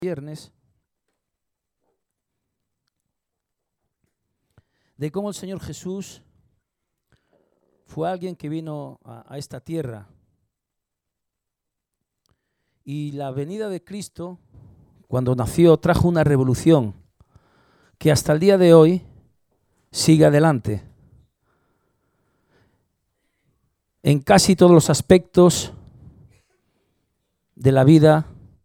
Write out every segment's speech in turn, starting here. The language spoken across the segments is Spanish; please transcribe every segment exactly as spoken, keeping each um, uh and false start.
viernes de cómo el Señor Jesús fue alguien que vino a, a esta tierra, y la venida de Cristo, cuando nació, trajo una revolución que hasta el día de hoy sigue adelante en casi todos los aspectos de la vida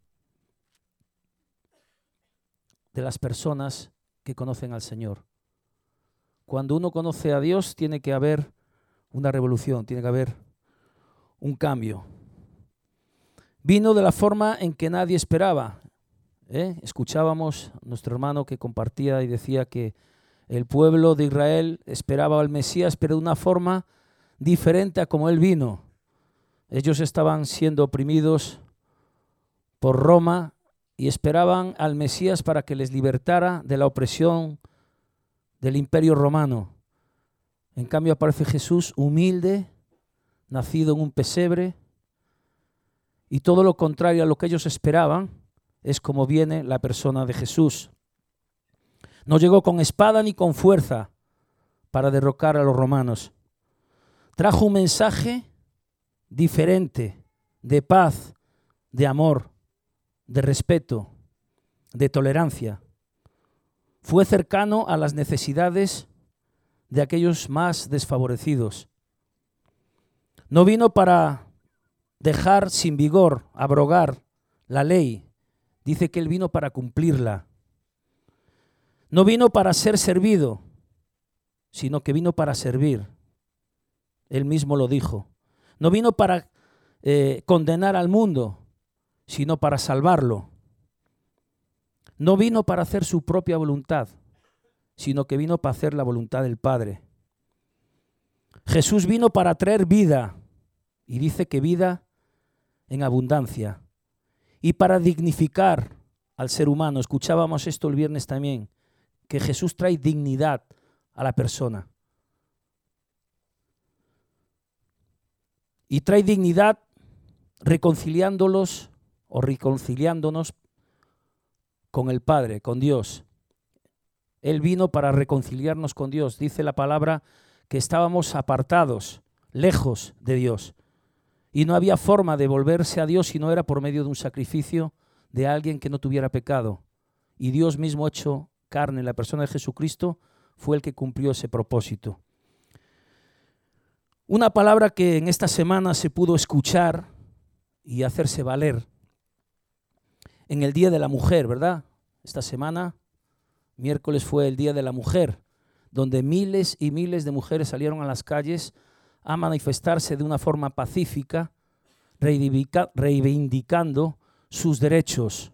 de las personas que conocen al Señor. Cuando uno conoce a Dios, tiene que haber una revolución, tiene que haber un cambio. Vino de la forma en que nadie esperaba. ¿eh? Escuchábamos a nuestro hermano que compartía y decía que el pueblo de Israel esperaba al Mesías, pero de una forma diferente a como él vino. Ellos estaban siendo oprimidos por Roma y esperaban al Mesías para que les libertara de la opresión del Imperio Romano. En cambio aparece Jesús humilde, nacido en un pesebre, y todo lo contrario a lo que ellos esperaban es como viene la persona de Jesús. No llegó con espada ni con fuerza para derrocar a los romanos. Trajo un mensaje diferente, de paz, de amor, de respeto, de tolerancia. Fue cercano a las necesidades de aquellos más desfavorecidos. No vino para dejar sin vigor, abrogar la ley. Dice que él vino para cumplirla. No vino para ser servido, sino que vino para servir. Él mismo lo dijo. No vino para eh, condenar al mundo, sino para salvarlo. No vino para hacer su propia voluntad, sino que vino para hacer la voluntad del Padre. Jesús vino para traer vida, y dice que vida en abundancia, y para dignificar al ser humano. Escuchábamos esto el viernes también, que Jesús trae dignidad a la persona. Y trae dignidad reconciliándolos o reconciliándonos con el Padre, con Dios. Él vino para reconciliarnos con Dios. Dice la palabra que estábamos apartados, lejos de Dios. Y no había forma de volverse a Dios si no era por medio de un sacrificio de alguien que no tuviera pecado. Y Dios mismo hecho carne, la persona de Jesucristo, fue el que cumplió ese propósito. Una palabra que en esta semana se pudo escuchar y hacerse valer en el Día de la Mujer, ¿verdad? Esta semana, miércoles, fue el Día de la Mujer, donde miles y miles de mujeres salieron a las calles a manifestarse de una forma pacífica, reivindicando sus derechos.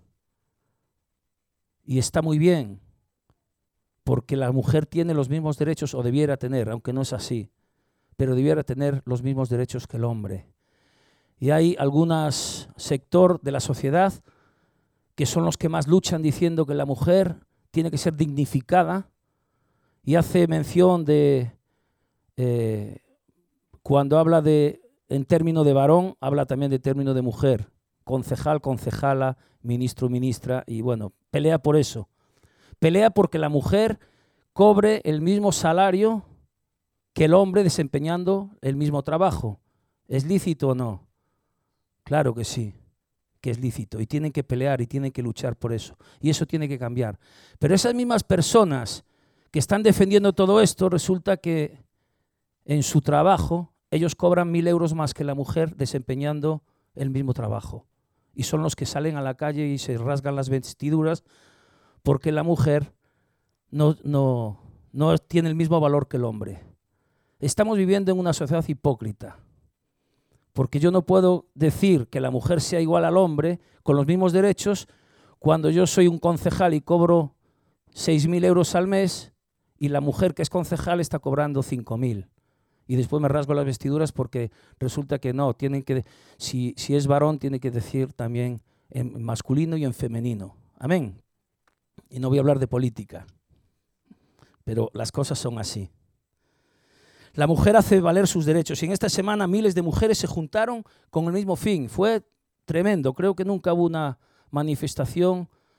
Y está muy bien, porque la mujer tiene los mismos derechos, o debiera tener, aunque no es así, pero debiera tener los mismos derechos que el hombre. Y hay algunos sector de la sociedad que son los que más luchan diciendo que la mujer tiene que ser dignificada, y hace mención de, eh, cuando habla de, en término de varón, habla también de término de mujer, concejal, concejala, ministro, ministra, y bueno, pelea por eso. Pelea porque la mujer cobre el mismo salario que el hombre desempeñando el mismo trabajo. ¿Es lícito o no? Claro que sí, que es lícito, y tienen que pelear y tienen que luchar por eso, y eso tiene que cambiar. Pero esas mismas personas que están defendiendo todo esto, resulta que en su trabajo ellos cobran mil euros más que la mujer desempeñando el mismo trabajo, y son los que salen a la calle y se rasgan las vestiduras porque la mujer no, no, no tiene el mismo valor que el hombre. Estamos viviendo en una sociedad hipócrita, porque yo no puedo decir que la mujer sea igual al hombre con los mismos derechos cuando yo soy un concejal y cobro seis mil euros al mes y la mujer que es concejal está cobrando cinco mil. Y después me rasgo las vestiduras porque resulta que no, tienen que, si, si es varón tiene que decir también en masculino y en femenino. Amén. Y no voy a hablar de política, pero las cosas son así. La mujer hace valer sus derechos, y en esta semana miles de mujeres se juntaron con el mismo fin. Fue tremendo, creo que nunca hubo una manifestación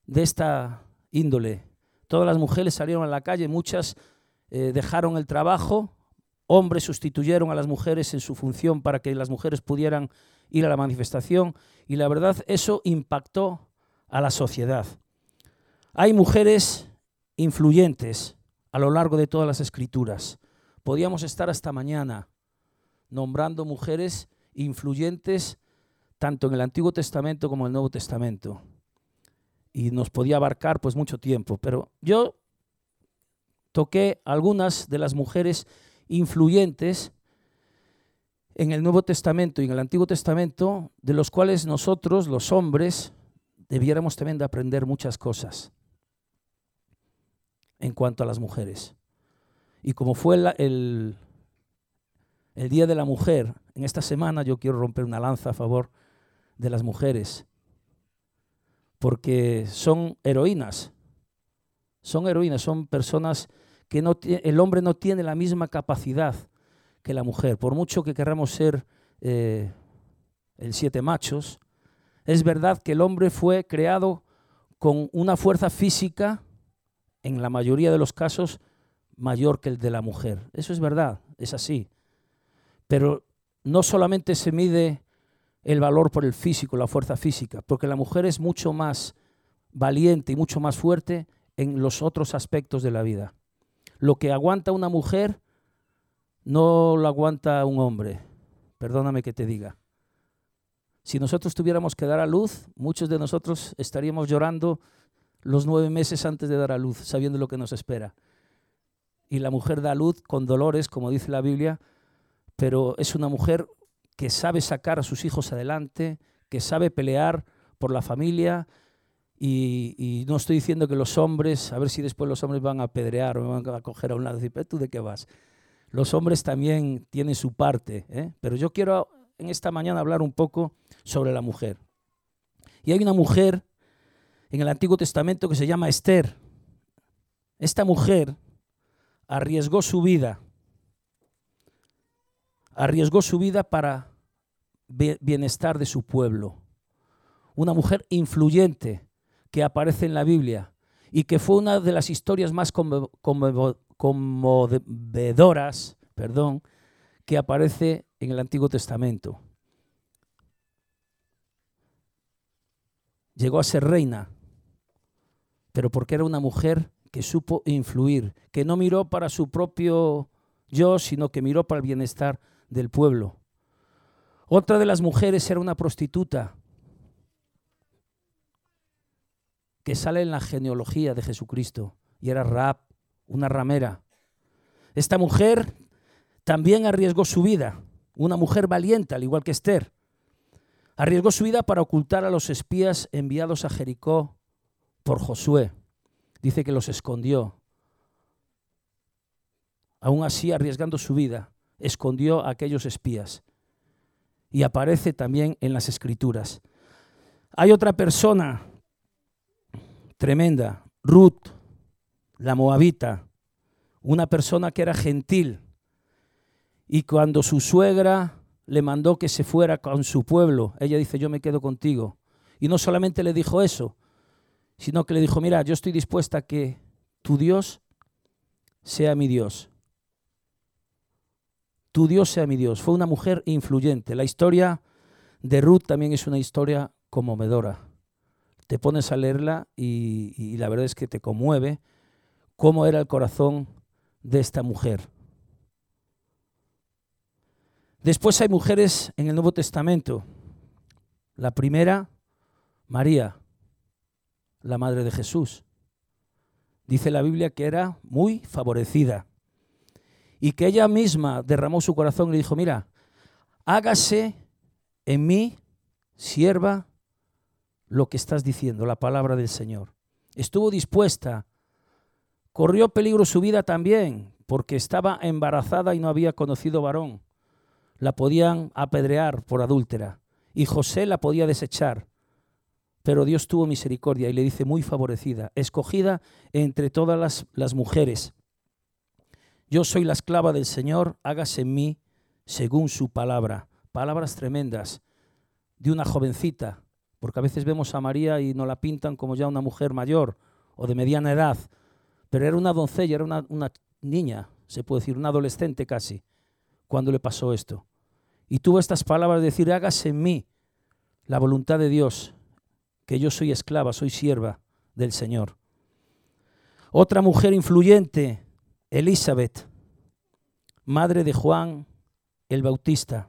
de esta índole. Todas las mujeres salieron a la calle, muchas eh, dejaron el trabajo, hombres sustituyeron a las mujeres en su función para que las mujeres pudieran ir a la manifestación, y la verdad eso impactó a la sociedad. Hay mujeres influyentes a lo largo de todas las escrituras. Podíamos estar hasta mañana nombrando mujeres influyentes tanto en el Antiguo Testamento como en el Nuevo Testamento. Y nos podía abarcar pues mucho tiempo, pero yo toqué algunas de las mujeres influyentes en el Nuevo Testamento y en el Antiguo Testamento, de los cuales nosotros, los hombres, debiéramos también de aprender muchas cosas en cuanto a las mujeres. Y como fue la, el, el Día de la Mujer, en esta semana yo quiero romper una lanza a favor de las mujeres, porque son heroínas, son heroínas, son personas que no el hombre no tiene la misma capacidad que la mujer. Por mucho que queramos ser eh, el siete machos, es verdad que el hombre fue creado con una fuerza física, en la mayoría de los casos, mayor que el de la mujer. Eso es verdad, es así. Pero no solamente se mide el valor por el físico, la fuerza física, porque la mujer es mucho más valiente y mucho más fuerte en los otros aspectos de la vida. Lo que aguanta una mujer no lo aguanta un hombre, perdóname que te diga. Si nosotros tuviéramos que dar a luz, muchos de nosotros estaríamos llorando los nueve meses antes de dar a luz, sabiendo lo que nos espera. Y la mujer da a luz con dolores, como dice la Biblia, pero es una mujer que sabe sacar a sus hijos adelante, que sabe pelear por la familia, y, y no estoy diciendo que los hombres, a ver si después los hombres van a apedrear o me van a coger a un lado y decir, ¿pero tú de qué vas? Los hombres también tienen su parte, ¿eh? Pero yo quiero en esta mañana hablar un poco sobre la mujer. Y hay una mujer en el Antiguo Testamento que se llama Esther. Esta mujer arriesgó su vida, arriesgó su vida para bienestar de su pueblo. Una mujer influyente que aparece en la Biblia y que fue una de las historias más conmovedoras, perdón, que aparece en el Antiguo Testamento. Llegó a ser reina, pero porque era una mujer que supo influir, que no miró para su propio yo, sino que miró para el bienestar del pueblo. Otra de las mujeres era una prostituta que sale en la genealogía de Jesucristo, y era Rahab, una ramera. Esta mujer también arriesgó su vida, una mujer valiente, al igual que Esther. Arriesgó su vida para ocultar a los espías enviados a Jericó por Josué. Dice que los escondió. Aún así, arriesgando su vida, escondió a aquellos espías. Y aparece también en las Escrituras. Hay otra persona tremenda, Ruth, la moabita, una persona que era gentil. Y cuando su suegra le mandó que se fuera con su pueblo, ella dice, yo me quedo contigo. Y no solamente le dijo eso, sino que le dijo, mira, yo estoy dispuesta a que tu Dios sea mi Dios. Tu Dios sea mi Dios. Fue una mujer influyente. La historia de Ruth también es una historia conmovedora. Te pones a leerla y, y la verdad es que te conmueve cómo era el corazón de esta mujer. Después hay mujeres en el Nuevo Testamento. La primera, María, la madre de Jesús. Dice la Biblia que era muy favorecida y que ella misma derramó su corazón y le dijo, mira, hágase en mí, sierva, lo que estás diciendo, la palabra del Señor. Estuvo dispuesta, corrió peligro su vida también, porque estaba embarazada y no había conocido varón. La podían apedrear por adúltera y José la podía desechar, pero Dios tuvo misericordia y le dice muy favorecida, escogida entre todas las, las mujeres. Yo soy la esclava del Señor, hágase en mí según su palabra. Palabras tremendas de una jovencita, porque a veces vemos a María y nos la pintan como ya una mujer mayor o de mediana edad, pero era una doncella, era una, una niña, se puede decir, una adolescente casi, cuando le pasó esto. Y tuvo estas palabras de decir, hágase en mí la voluntad de Dios, que yo soy esclava, soy sierva del Señor. Otra mujer influyente, Elizabeth, madre de Juan el Bautista.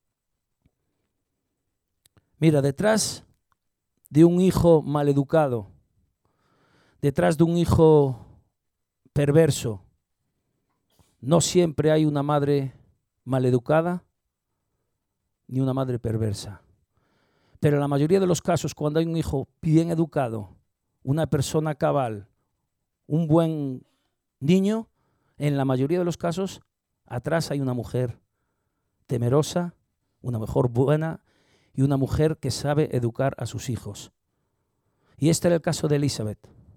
Mira, detrás de un hijo maleducado, detrás de un hijo perverso, no siempre hay una madre maleducada ni una madre perversa. Pero en la mayoría de los casos, cuando hay un hijo bien educado, una persona cabal, un buen niño, en la mayoría de los casos, atrás hay una mujer temerosa, una mujer buena y una mujer que sabe educar a sus hijos. Y este era el caso de Elizabeth.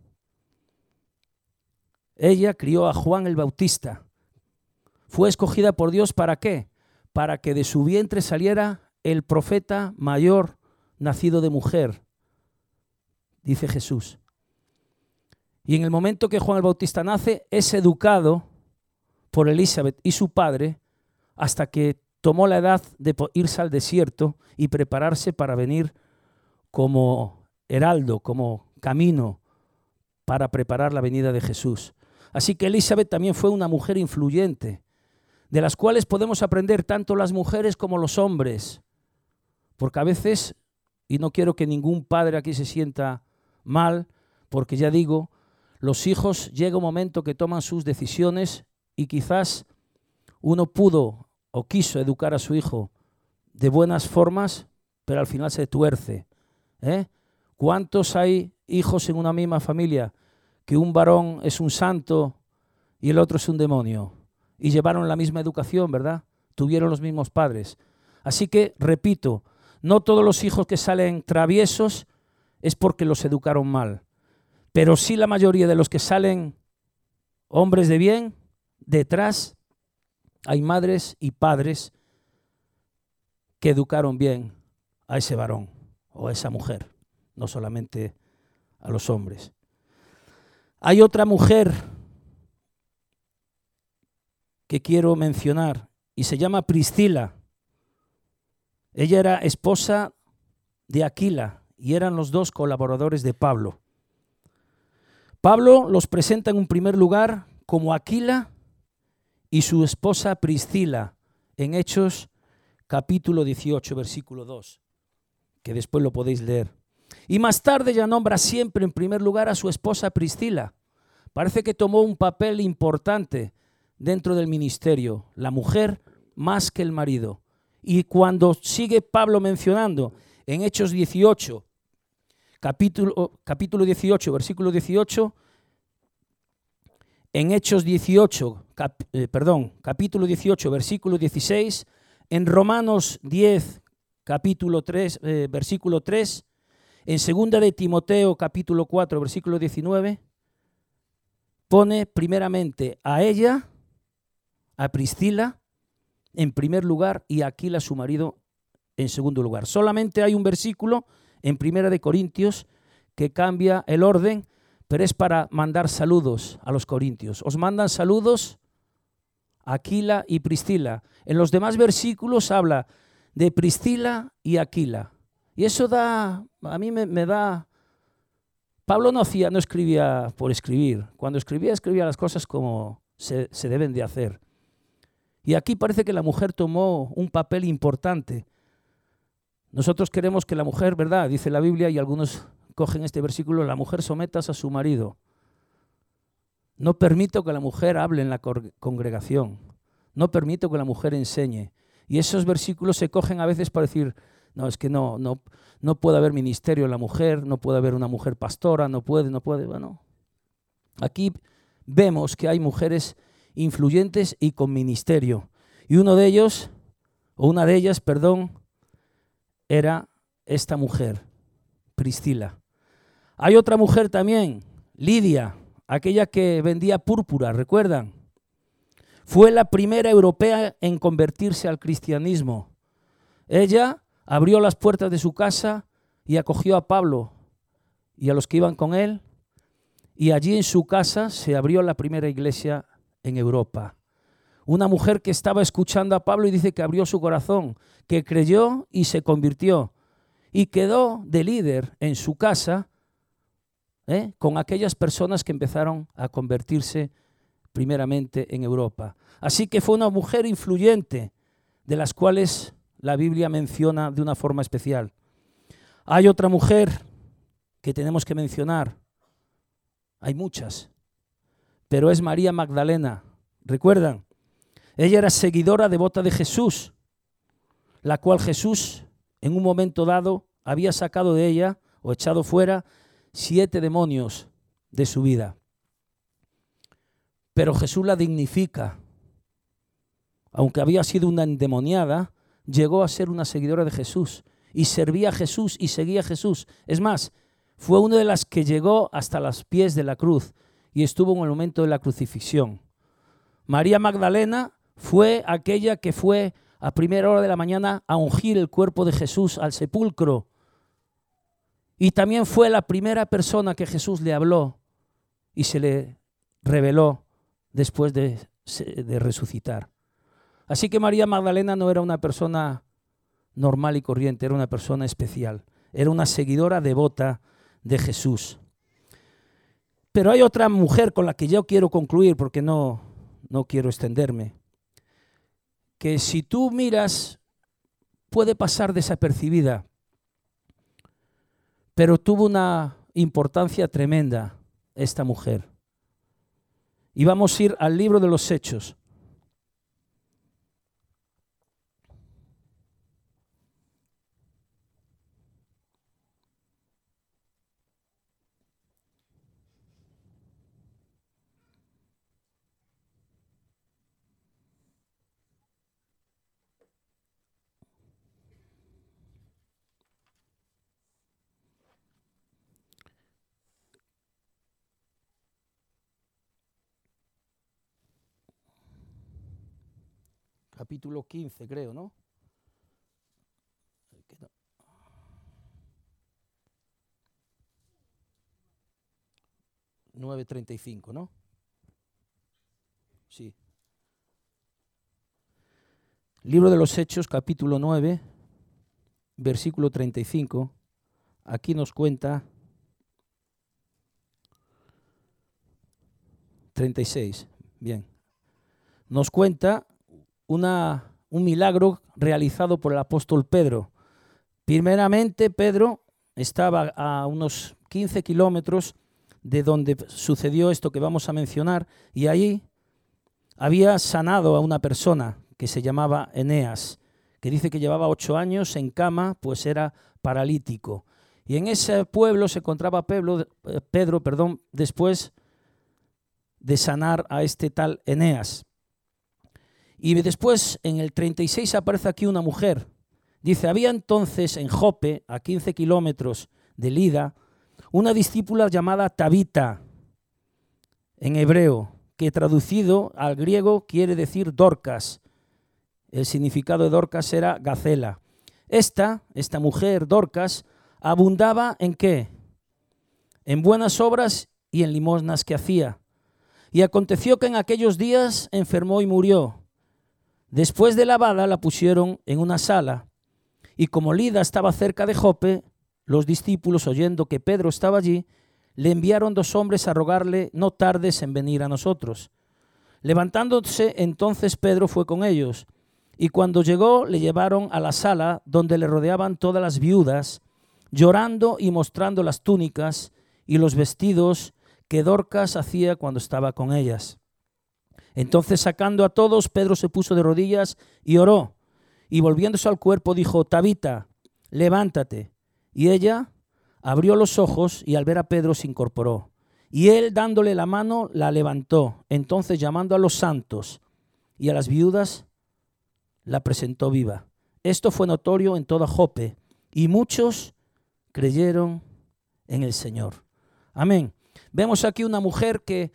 Ella crió a Juan el Bautista. Fue escogida por Dios ¿para qué? Para que de su vientre saliera el profeta mayor nacido de mujer, dice Jesús. Y en el momento que Juan el Bautista nace, es educado por Elizabeth y su padre hasta que tomó la edad de irse al desierto y prepararse para venir como heraldo, como camino para preparar la venida de Jesús. Así que Elizabeth también fue una mujer influyente, de las cuales podemos aprender tanto las mujeres como los hombres, porque a veces, y no quiero que ningún padre aquí se sienta mal, porque ya digo, los hijos llega un momento que toman sus decisiones y quizás uno pudo o quiso educar a su hijo de buenas formas, pero al final se tuerce. ¿eh? ¿Cuántos hay hijos en una misma familia que un varón es un santo y el otro es un demonio? Y llevaron la misma educación, ¿verdad? Tuvieron los mismos padres. Así que, repito, no todos los hijos que salen traviesos es porque los educaron mal, pero sí la mayoría de los que salen hombres de bien, detrás hay madres y padres que educaron bien a ese varón o a esa mujer, no solamente a los hombres. Hay otra mujer que quiero mencionar y se llama Priscila. Ella era esposa de Aquila y eran los dos colaboradores de Pablo. Pablo los presenta en un primer lugar como Aquila y su esposa Priscila en Hechos capítulo dieciocho, versículo dos, que después lo podéis leer. Y más tarde ya nombra siempre en primer lugar a su esposa Priscila. Parece que tomó un papel importante dentro del ministerio, la mujer más que el marido. Y cuando sigue Pablo mencionando en Hechos dieciocho, capítulo, capítulo dieciocho, versículo dieciocho, en Hechos dieciocho, cap, eh, perdón, capítulo dieciocho, versículo dieciséis, en Romanos diez, capítulo tres, eh, versículo tres, en segunda de Timoteo, capítulo cuatro, versículo diecinueve, pone primeramente a ella, a Priscila, en primer lugar, y a Aquila, su marido, en segundo lugar. Solamente hay un versículo en Primera de Corintios que cambia el orden, pero es para mandar saludos a los corintios. Os mandan saludos Aquila y Priscila. En los demás versículos habla de Priscila y Aquila. Y eso da, a mí me, me da... Pablo no hacía, no escribía por escribir. Cuando escribía, escribía las cosas como se, se deben de hacer. Y aquí parece que la mujer tomó un papel importante. Nosotros queremos que la mujer, ¿verdad? Dice la Biblia, y algunos cogen este versículo, la mujer sometas a su marido. No permito que la mujer hable en la congregación. No permito que la mujer enseñe. Y esos versículos se cogen a veces para decir, no, es que no, no, no puede haber ministerio en la mujer, no puede haber una mujer pastora, no puede, no puede. Bueno, aquí vemos que hay mujeres influyentes y con ministerio. Y uno de ellos, o una de ellas, perdón, era esta mujer, Priscila. Hay otra mujer también, Lidia, aquella que vendía púrpura, ¿recuerdan? Fue la primera europea en convertirse al cristianismo. Ella abrió las puertas de su casa y acogió a Pablo y a los que iban con él, y allí en su casa se abrió la primera iglesia en Europa. Una mujer que estaba escuchando a Pablo y dice que abrió su corazón, que creyó y se convirtió, y quedó de líder en su casa, ¿eh? con aquellas personas que empezaron a convertirse primeramente en Europa. Así que fue una mujer influyente, de las cuales la Biblia menciona de una forma especial. Hay otra mujer que tenemos que mencionar, hay muchas, pero es María Magdalena. ¿Recuerdan? Ella era seguidora devota de Jesús, la cual Jesús en un momento dado había sacado de ella o echado fuera siete demonios de su vida. Pero Jesús la dignifica. Aunque había sido una endemoniada, llegó a ser una seguidora de Jesús y servía a Jesús y seguía a Jesús. Es más, fue una de las que llegó hasta los pies de la cruz y estuvo en el momento de la crucifixión. María Magdalena fue aquella que fue a primera hora de la mañana a ungir el cuerpo de Jesús al sepulcro. Y también fue la primera persona que Jesús le habló y se le reveló después de, de resucitar. Así que María Magdalena no era una persona normal y corriente, era una persona especial. Era una seguidora devota de Jesús. Pero hay otra mujer con la que yo quiero concluir, porque no, no quiero extenderme, que si tú miras puede pasar desapercibida, pero tuvo una importancia tremenda esta mujer. Y vamos a ir al libro de los Hechos. Capítulo quince, creo, ¿no? nueve treinta y cinco, ¿no? Sí. Libro de los Hechos, capítulo nueve, versículo treinta y cinco. Aquí nos cuenta treinta y seis. Bien. Nos cuenta Una, un milagro realizado por el apóstol Pedro. Primeramente, Pedro estaba a unos quince kilómetros de donde sucedió esto que vamos a mencionar, y ahí había sanado a una persona que se llamaba Eneas, que dice que llevaba ocho años en cama, pues era paralítico. Y en ese pueblo se encontraba Pedro, Pedro perdón, después de sanar a este tal Eneas. Y después, en el treinta y seis, aparece aquí una mujer. Dice, había entonces en Jope, a quince kilómetros de Lida, una discípula llamada Tabita, en hebreo, que traducido al griego quiere decir Dorcas. El significado de Dorcas era gacela. Esta, esta mujer, Dorcas, abundaba ¿en qué? En buenas obras y en limosnas que hacía. Y aconteció que en aquellos días enfermó y murió. Después de lavada la pusieron en una sala, y como Lida estaba cerca de Jope, los discípulos, oyendo que Pedro estaba allí, le enviaron dos hombres a rogarle, no tardes en venir a nosotros. Levantándose entonces Pedro fue con ellos, y cuando llegó le llevaron a la sala donde le rodeaban todas las viudas, llorando y mostrando las túnicas y los vestidos que Dorcas hacía cuando estaba con ellas. Entonces, sacando a todos, Pedro se puso de rodillas y oró, y volviéndose al cuerpo dijo, Tabita, levántate. Y ella abrió los ojos y al ver a Pedro se incorporó. Y él, dándole la mano, la levantó. Entonces, llamando a los santos y a las viudas, la presentó viva. Esto fue notorio en toda Jope, y muchos creyeron en el Señor. Amén. Vemos aquí una mujer que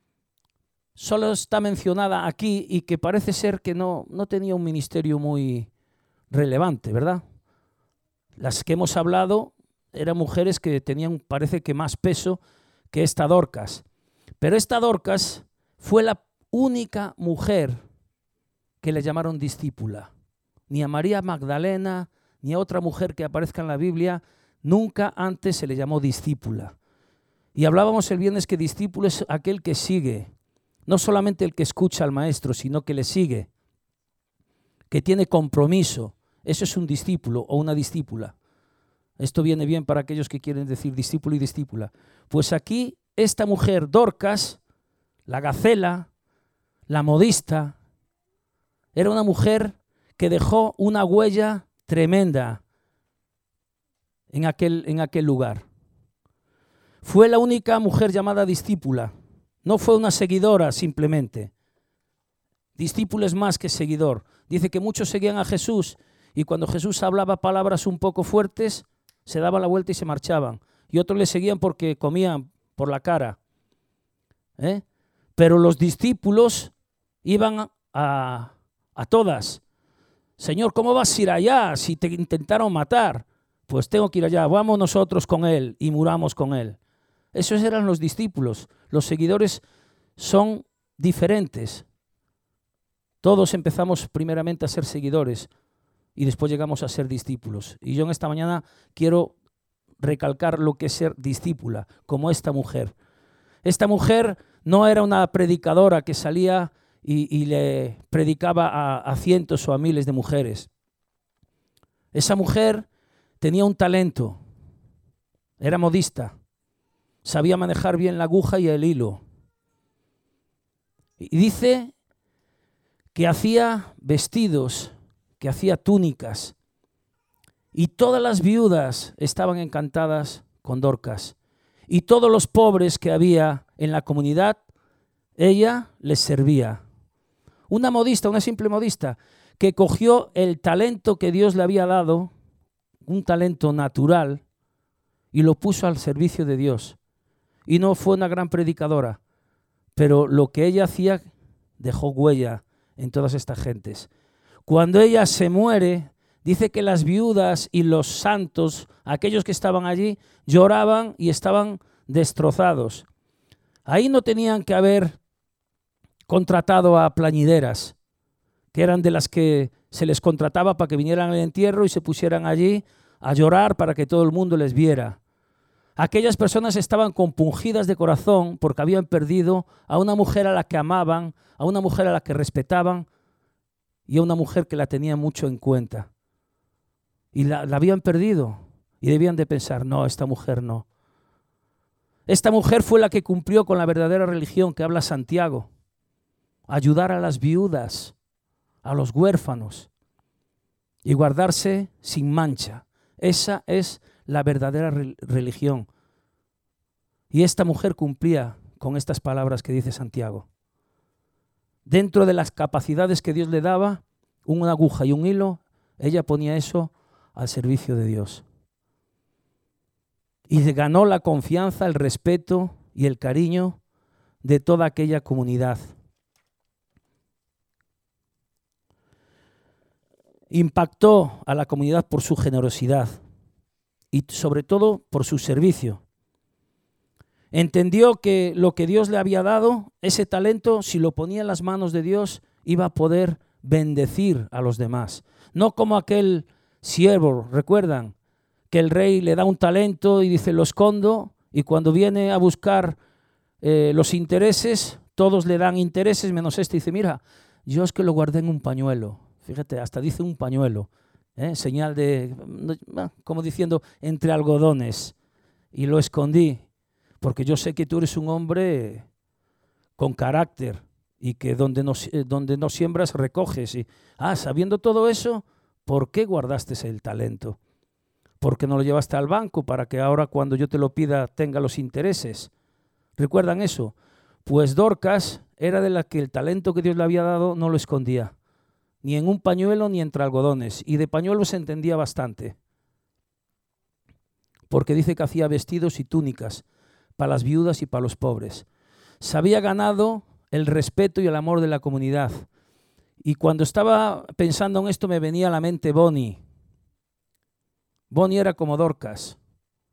solo está mencionada aquí y que parece ser que no, no tenía un ministerio muy relevante, ¿verdad? Las que hemos hablado eran mujeres que tenían, parece que más peso que esta Dorcas. Pero esta Dorcas fue la única mujer que le llamaron discípula. Ni a María Magdalena, ni a otra mujer que aparezca en la Biblia, nunca antes se le llamó discípula. Y hablábamos el viernes que discípulo es aquel que sigue, no solamente el que escucha al maestro, sino que le sigue, que tiene compromiso. Eso es un discípulo o una discípula. Esto viene bien para aquellos que quieren decir discípulo y discípula. Pues aquí esta mujer, Dorcas, la gacela, la modista, era una mujer que dejó una huella tremenda en aquel, en aquel lugar. Fue la única mujer llamada discípula. No fue una seguidora simplemente. Discípulo es más que seguidor. Dice que muchos seguían a Jesús y cuando Jesús hablaba palabras un poco fuertes, se daban la vuelta y se marchaban. Y otros le seguían porque comían por la cara. ¿Eh? Pero los discípulos iban a, a todas. Señor, ¿cómo vas a ir allá si te intentaron matar? Pues tengo que ir allá. Vamos nosotros con él y muramos con él. Esos eran los discípulos. Los seguidores son diferentes. Todos empezamos primeramente a ser seguidores y después llegamos a ser discípulos. Y yo en esta mañana quiero recalcar lo que es ser discípula, como esta mujer. Esta mujer no era una predicadora que salía y, y le predicaba a, a cientos o a miles de mujeres. Esa mujer tenía un talento, era modista, sabía manejar bien la aguja y el hilo. Y dice que hacía vestidos, que hacía túnicas, y todas las viudas estaban encantadas con Dorcas. Y todos los pobres que había en la comunidad, ella les servía. Una modista, una simple modista, que cogió el talento que Dios le había dado, un talento natural, y lo puso al servicio de Dios. Y no fue una gran predicadora, pero lo que ella hacía dejó huella en todas estas gentes. Cuando ella se muere, dice que las viudas y los santos, aquellos que estaban allí, lloraban y estaban destrozados. Ahí no tenían que haber contratado a plañideras, que eran de las que se les contrataba para que vinieran al entierro y se pusieran allí a llorar para que todo el mundo les viera. Aquellas personas estaban compungidas de corazón porque habían perdido a una mujer a la que amaban, a una mujer a la que respetaban y a una mujer que la tenía mucho en cuenta. Y la, la habían perdido y debían de pensar, no, esta mujer no. Esta mujer fue la que cumplió con la verdadera religión que habla Santiago. Ayudar a las viudas, a los huérfanos y guardarse sin mancha. Esa es la verdadera re- religión. Y esta mujer cumplía con estas palabras que dice Santiago. Dentro de las capacidades que Dios le daba, una aguja y un hilo, ella ponía eso al servicio de Dios. Y ganó la confianza, el respeto y el cariño de toda aquella comunidad. Impactó a la comunidad por su generosidad y sobre todo por su servicio. Entendió que lo que Dios le había dado, ese talento, si lo ponía en las manos de Dios, iba a poder bendecir a los demás. No como aquel siervo, ¿recuerdan? Que el rey le da un talento y dice, lo escondo, y cuando viene a buscar eh, los intereses, todos le dan intereses, menos este. Dice, mira, yo es que lo guardé en un pañuelo. Fíjate, hasta dice un pañuelo, ¿eh? Señal de, como diciendo, entre algodones. Y lo escondí, porque yo sé que tú eres un hombre con carácter y que donde no, donde no siembras, recoges. Y, ah, sabiendo todo eso, ¿por qué guardaste el talento? ¿Por qué no lo llevaste al banco para que ahora cuando yo te lo pida tenga los intereses? ¿Recuerdan eso? Pues Dorcas era de la que el talento que Dios le había dado no lo escondía. Ni en un pañuelo ni entre algodones. Y de pañuelo se entendía bastante. Porque dice que hacía vestidos y túnicas para las viudas y para los pobres. Se había ganado el respeto y el amor de la comunidad. Y cuando estaba pensando en esto me venía a la mente Bonnie. Bonnie era como Dorcas.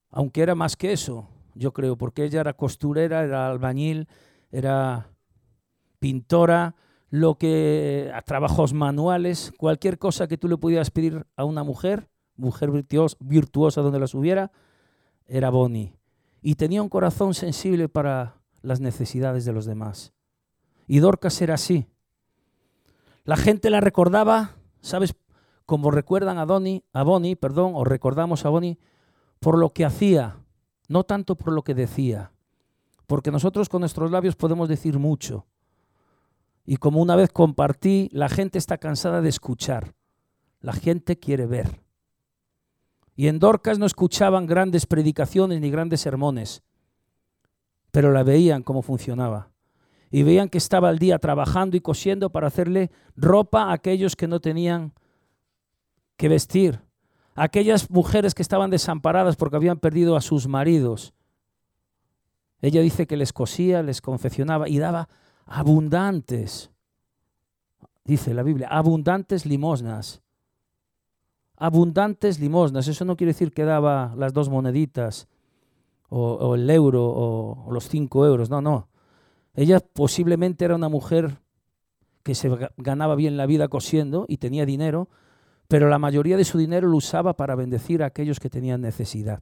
aunque era más que eso, yo creo, porque ella era costurera, era albañil, era pintora, lo que a trabajos manuales, cualquier cosa que tú le pudieras pedir a una mujer, mujer virtuosa, virtuosa donde las hubiera, era Bonnie. Y tenía un corazón sensible para las necesidades de los demás. Y Dorcas era así. La gente la recordaba, ¿sabes? Como recuerdan a Bonnie, a Bonnie, perdón, o recordamos a Bonnie por lo que hacía, no tanto por lo que decía. Porque nosotros con nuestros labios podemos decir mucho. Y como una vez compartí, la gente está cansada de escuchar. La gente quiere ver. Y en Dorcas no escuchaban grandes predicaciones ni grandes sermones, pero la veían cómo funcionaba. Y veían que estaba al día trabajando y cosiendo para hacerle ropa a aquellos que no tenían que vestir. A aquellas mujeres que estaban desamparadas porque habían perdido a sus maridos. Ella dice que les cosía, les confeccionaba y daba abundantes, dice la Biblia, abundantes limosnas. Abundantes limosnas. Eso no quiere decir que daba las dos moneditas o, o el euro o, o los cinco euros. No, no. Ella posiblemente era una mujer que se ganaba bien la vida cosiendo y tenía dinero, pero la mayoría de su dinero lo usaba para bendecir a aquellos que tenían necesidad.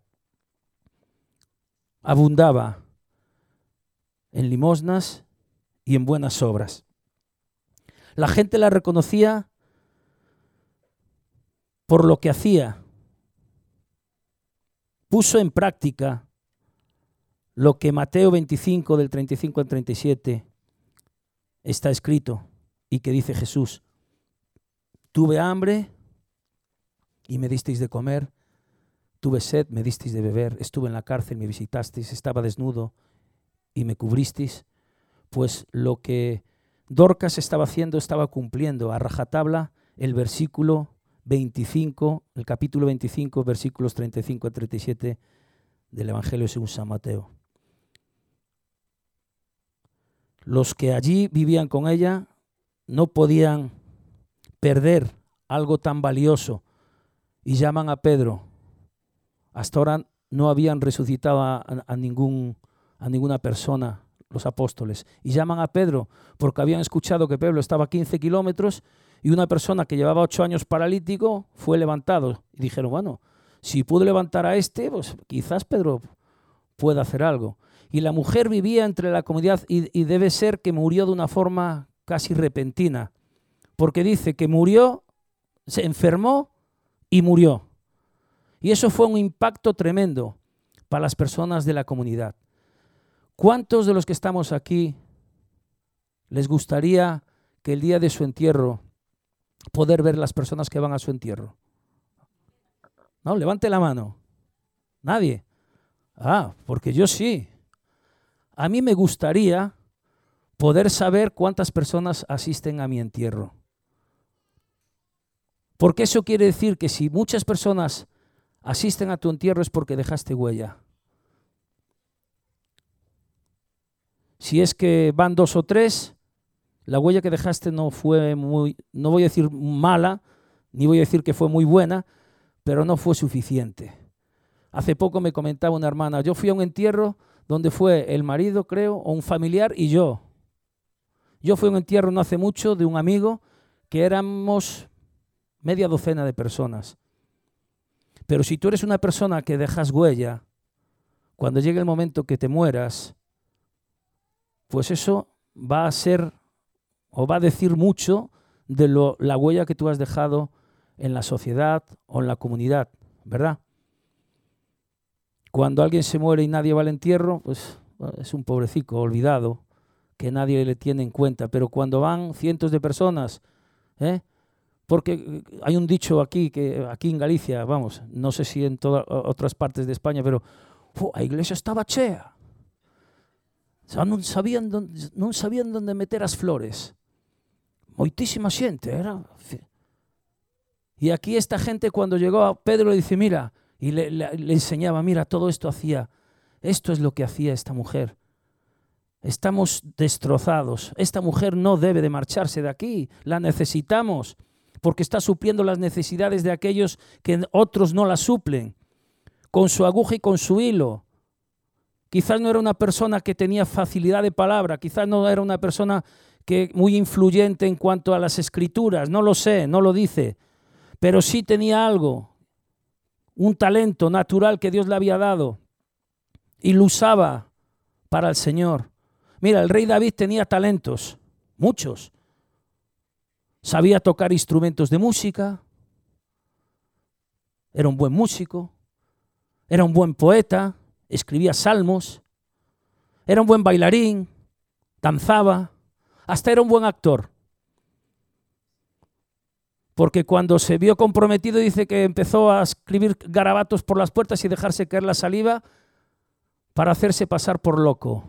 Abundaba en limosnas y en buenas obras. La gente la reconocía por lo que hacía. Puso en práctica lo que Mateo veinticinco, del treinta y cinco al treinta y siete, está escrito y que dice Jesús: tuve hambre y me disteis de comer, tuve sed, me disteis de beber, estuve en la cárcel, me visitasteis, estaba desnudo y me cubristeis. Pues lo que Dorcas estaba haciendo, estaba cumpliendo a rajatabla el versículo veinticinco, el capítulo veinticinco, versículos treinta y cinco a treinta y siete del Evangelio según San Mateo. Los que allí vivían con ella no podían perder algo tan valioso y llaman a Pedro. Hasta ahora no habían resucitado a, a, a, ningún, a ninguna persona los apóstoles, y llaman a Pedro porque habían escuchado que Pedro estaba a quince kilómetros y una persona que llevaba ocho años paralítico fue levantado. Y dijeron, bueno, si pudo levantar a este, pues quizás Pedro pueda hacer algo. Y la mujer vivía entre la comunidad y, y debe ser que murió de una forma casi repentina, porque dice que murió, se enfermó y murió. Y eso fue un impacto tremendo para las personas de la comunidad. ¿Cuántos de los que estamos aquí les gustaría que el día de su entierro poder ver las personas que van a su entierro? No, levante la mano. Nadie. Ah, porque yo sí. A mí me gustaría poder saber cuántas personas asisten a mi entierro. Porque eso quiere decir que si muchas personas asisten a tu entierro es porque dejaste huella. Si es que van dos o tres, la huella que dejaste no fue muy, no voy a decir mala, ni voy a decir que fue muy buena, pero no fue suficiente. Hace poco me comentaba una hermana, yo fui a un entierro donde fue el marido, creo, o un familiar y yo. Yo fui a un entierro no hace mucho de un amigo que éramos media docena de personas. Pero si tú eres una persona que dejas huella, cuando llegue el momento que te mueras, pues eso va a ser o va a decir mucho de lo, la huella que tú has dejado en la sociedad o en la comunidad, ¿verdad? Cuando alguien se muere y nadie va al entierro, pues es un pobrecico olvidado que nadie le tiene en cuenta. Pero cuando van cientos de personas, ¿eh? Porque hay un dicho aquí, que aquí en Galicia, vamos, no sé si en todas otras partes de España, pero oh, la iglesia estaba chea. O sea, non sabían donde, non sabían dónde meter as flores. Moitísima xente, era. Y aquí esta gente cuando llegó a Pedro le dice, mira, y le, le, le enseñaba, mira, todo esto hacía, esto es lo que hacía esta mujer. Estamos destrozados. Esta mujer no debe de marcharse de aquí, la necesitamos, porque está supliendo las necesidades de aquellos que otros no las suplen. con su aguja y con su hilo. Quizás no era una persona que tenía facilidad de palabra, quizás no era una persona que muy influyente en cuanto a las escrituras, no lo sé, no lo dice, pero sí tenía algo, un talento natural que Dios le había dado y lo usaba para el Señor. Mira, el rey David tenía talentos, muchos. Sabía tocar instrumentos de música, era un buen músico, era un buen poeta, escribía salmos, era un buen bailarín, danzaba, hasta era un buen actor. Porque cuando se vio comprometido dice que empezó a escribir garabatos por las puertas y dejarse caer la saliva para hacerse pasar por loco.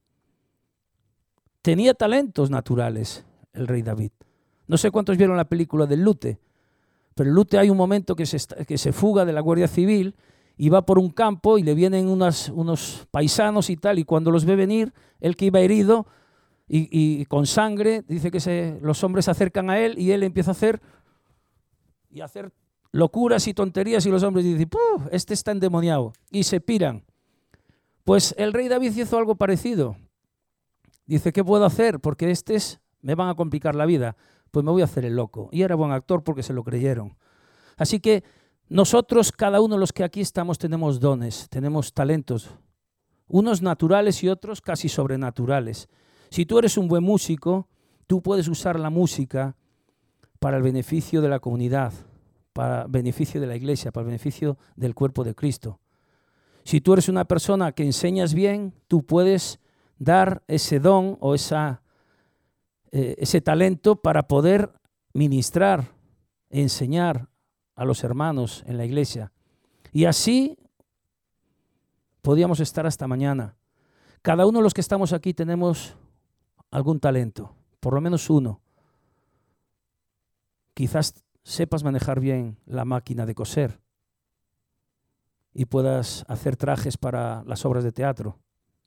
Tenía talentos naturales el rey David. No sé cuántos vieron la película del Lute, pero el Lute hay un momento que se, que se fuga de la Guardia Civil y va por un campo y le vienen unas, unos paisanos y tal, y cuando los ve venir, él que iba herido y, y con sangre, dice que se, los hombres se acercan a él y él empieza a hacer, y a hacer locuras y tonterías y los hombres dicen, ¡puh! Este está endemoniado, y se piran. Pues el rey David hizo algo parecido. Dice, ¿qué puedo hacer? Porque estos me van a complicar la vida. Pues me voy a hacer el loco. Y era buen actor porque se lo creyeron. Así que nosotros, cada uno de los que aquí estamos, tenemos dones, tenemos talentos. Unos naturales y otros casi sobrenaturales. Si tú eres un buen músico, tú puedes usar la música para el beneficio de la comunidad, para el beneficio de la iglesia, para el beneficio del cuerpo de Cristo. Si tú eres una persona que enseñas bien, tú puedes dar ese don o esa, eh, ese talento para poder ministrar, enseñar a los hermanos en la iglesia. Y así podíamos estar hasta mañana. Cada uno de los que estamos aquí tenemos algún talento, por lo menos uno. Quizás sepas manejar bien la máquina de coser y puedas hacer trajes para las obras de teatro.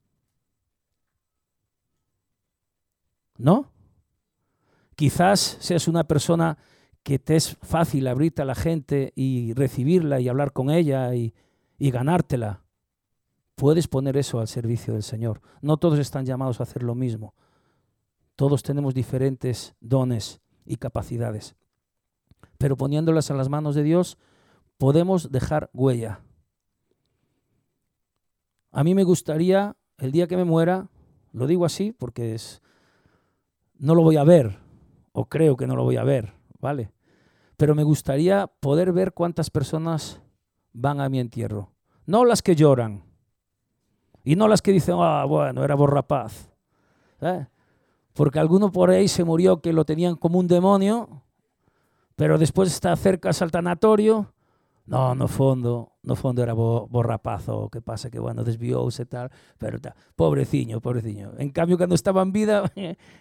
¿No? Quizás seas una persona que te es fácil abrirte a la gente y recibirla y hablar con ella y, y ganártela. Puedes poner eso al servicio del Señor. No todos están llamados a hacer lo mismo. Todos tenemos diferentes dones y capacidades. Pero poniéndolas en las manos de Dios, podemos dejar huella. A mí me gustaría, el día que me muera, lo digo así porque es, no lo voy a ver, o creo que no lo voy a ver, ¿vale? Pero me gustaría poder ver cuántas personas van a mi entierro. No las que lloran, y no las que dicen, ah, bueno, era borrapaz. ¿Eh? Porque alguno por ahí se murió que lo tenían como un demonio, pero después está cerca al tanatorio. No, no fondo, no fondo era bo, borrapazo, que pasa que, bueno, desvióse tal, pero tal. Pobreciño, pobreciño. En cambio, cuando estaba en vida,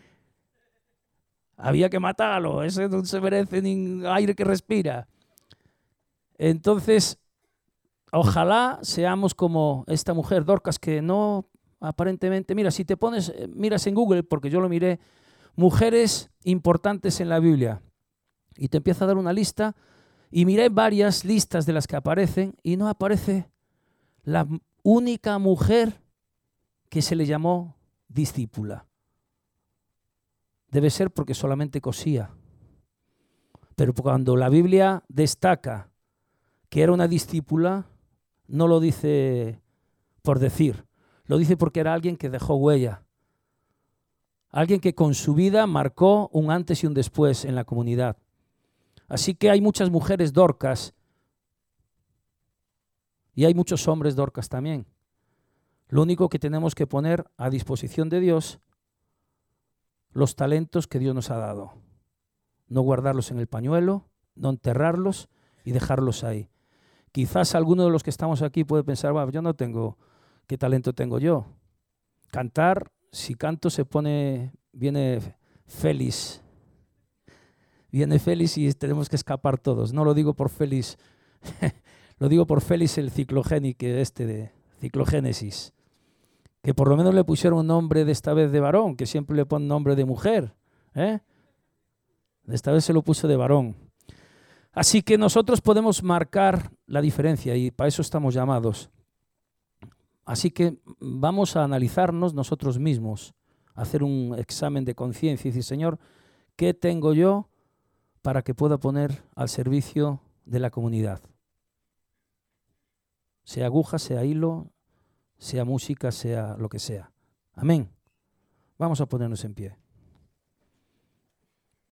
había que matarlo, ese no se merece ni aire que respira. Entonces, ojalá seamos como esta mujer, Dorcas, que no, aparentemente, mira, si te pones, miras en Google, porque yo lo miré, mujeres importantes en la Biblia, y te empieza a dar una lista, y miré varias listas de las que aparecen y no aparece la única mujer que se le llamó discípula. Debe ser porque solamente cosía. Pero cuando la Biblia destaca que era una discípula, no lo dice por decir, lo dice porque era alguien que dejó huella. Alguien que con su vida marcó un antes y un después en la comunidad. Así que hay muchas mujeres Dorcas y hay muchos hombres Dorcas también. Lo único que tenemos que poner a disposición de Dios los talentos que Dios nos ha dado. No guardarlos en el pañuelo, no enterrarlos y dejarlos ahí. Quizás alguno de los que estamos aquí puede pensar, bueno, yo no tengo, ¿qué talento tengo yo? Cantar, si canto se pone, viene Félix. Viene Félix y tenemos que escapar todos. No lo digo por Félix, lo digo por Félix el ciclogénico, este de ciclogénesis, que por lo menos le pusieron un nombre de esta vez de varón, que siempre le ponen nombre de mujer. ¿eh? Esta vez se lo puso de varón. Así que nosotros podemos marcar la diferencia y para eso estamos llamados. Así que vamos a analizarnos nosotros mismos, a hacer un examen de conciencia y decir, Señor, ¿qué tengo yo para que pueda poner al servicio de la comunidad? Sea aguja, sea hilo, sea música, sea lo que sea. Amén. Vamos a ponernos en pie.